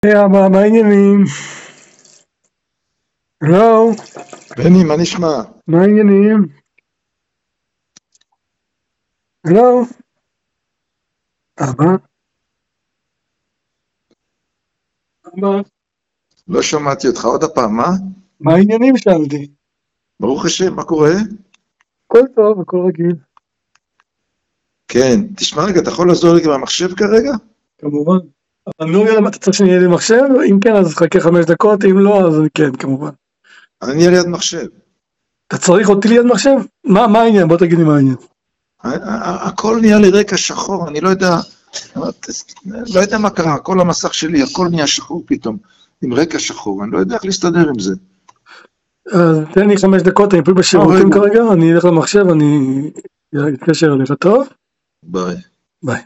היי אבא, מה העניינים? הלו, בני, מה נשמע? מה העניינים? הלו, אבא? אבא? לא שמעתי אותך עוד הפעם, מה? מה העניינים שאלתי? ברוך השם, מה קורה? הכל טוב, הכל רגיל. כן, תשמע רגע, אתה יכול לעזור לי עם המחשב כרגע? כמובן. אבל נו, יאללה, אתה צריך שנהיה לי מחשב? אם כן, אז חכה 5 דקות, אם לא, אז כן, כמובן. אני אהיה ליד מחשב. אתה צריך אותי ליד מחשב? מה העניין? בוא תגיד לי מה העניין. הכל נהיה לי רקע שחור, אני לא יודע, לא יודע מה קרה, כל המסך שלי, הכל נהיה שחור פתאום, עם רקע שחור, אני לא יודע איך להסתדר עם זה. אז תן לי 5 דקות, אני פה בשירותים רגע. כרגע, אני אלך למחשב, אני אתקשר אליך, טוב? ביי.